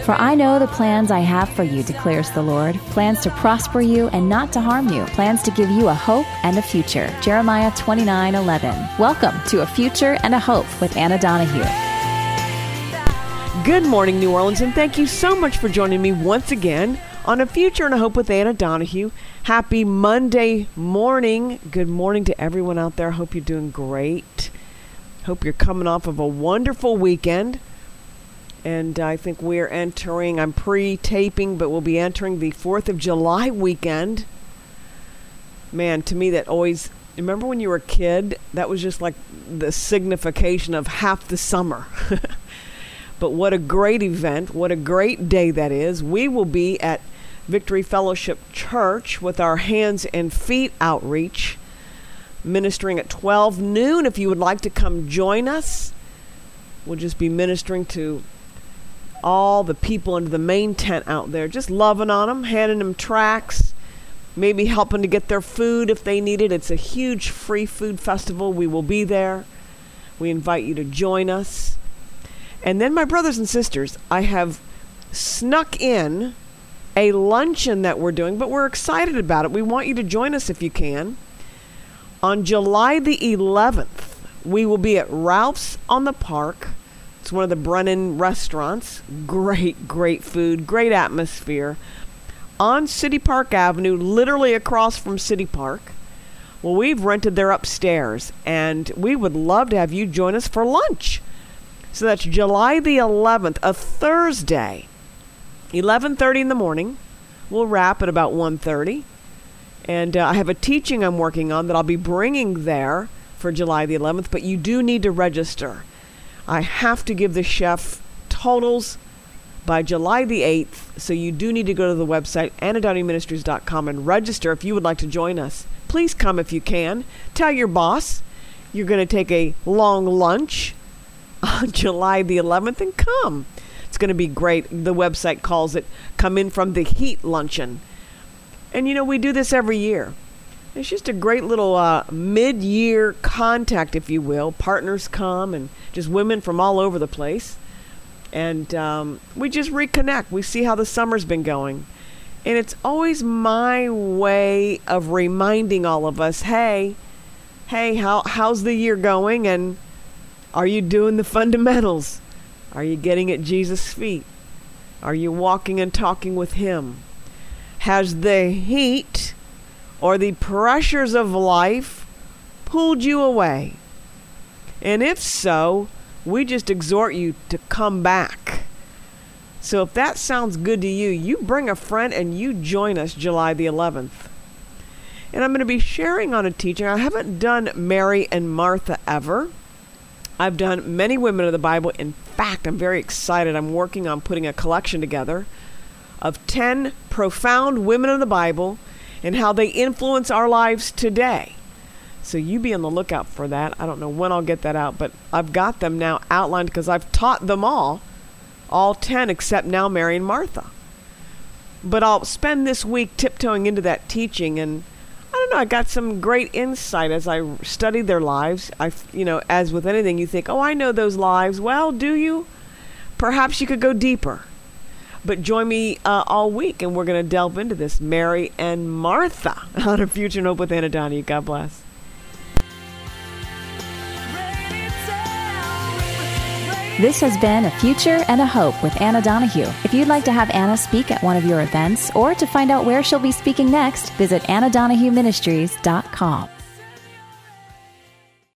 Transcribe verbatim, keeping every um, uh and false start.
For I know the plans I have for you, declares the Lord, plans to prosper you and not to harm you, plans to give you a hope and a future. Jeremiah twenty-nine eleven. Welcome to A Future and a Hope with Anna Donahue. Good morning, New Orleans, and thank you so much for joining me once again on A Future and a Hope with Anna Donahue. Happy Monday morning. Good morning to everyone out there. Hope you're doing great. Hope you're coming off of a wonderful weekend. And I think we're entering, I'm pre-taping, but we'll be entering the fourth of July weekend. Man, to me that always, remember when you were a kid? That was just like the signification of half the summer. But what a great event. What a great day that is. We will be at Victory Fellowship Church with our Hands and Feet outreach, ministering at twelve noon. If you would like to come join us, we'll just be ministering to all the people into the main tent out there, just loving on them, handing them tracts, maybe helping to get their food if they need it. It's a huge free food festival. We will be there. We invite you to join us. And then, my brothers and sisters, I have snuck in a luncheon that we're doing, but we're excited about it. We want you to join us if you can. On July the eleventh, we will be at Ralph's on the Park. It's one of the Brennan restaurants. Great, great food, great atmosphere. On City Park Avenue, literally across from City Park. Well, we've rented their upstairs, and we would love to have you join us for lunch. So that's July the eleventh, a Thursday, eleven thirty in the morning. We'll wrap at about one thirty. And uh, I have a teaching I'm working on that I'll be bringing there for July the eleventh, but you do need to register. I have to give the chef totals by July the eighth, so you do need to go to the website, anna donahue ministries dot com, and register if you would like to join us. Please come if you can. Tell your boss you're going to take a long lunch on July the eleventh and come. It's going to be great. The website calls it Come In From the Heat Luncheon. And you know, we do this every year. It's just a great little uh, mid-year contact, if you will. Partners come and just women from all over the place. And um, we just reconnect. We see how the summer's been going. And it's always my way of reminding all of us, hey, hey, how how's the year going? And are you doing the fundamentals? Are you getting at Jesus' feet? Are you walking and talking with Him? Has the heat or the pressures of life pulled you away? And if so, we just exhort you to come back. So if that sounds good to you, you bring a friend and you join us July the eleventh. And I'm going to be sharing on a teaching. I haven't done Mary and Martha ever. I've done many women of the Bible. In fact, I'm very excited. I'm working on putting a collection together of ten profound women of the Bible and how they influence our lives today. So you be on the lookout for that. I don't know when I'll get that out, but I've got them now outlined because I've taught them all, all ten except now Mary and Martha. But I'll spend this week tiptoeing into that teaching, and I don't know, I got some great insight as I studied their lives. I, you know, as with anything, you think, oh, I know those lives. Well, do you? Perhaps you could go deeper. But join me uh, all week, and we're going to delve into this Mary and Martha on A Future and Hope with Anna Donahue. God bless. This has been A Future and a Hope with Anna Donahue. If you'd like to have Anna speak at one of your events or to find out where she'll be speaking next, visit anna donahue ministries dot com.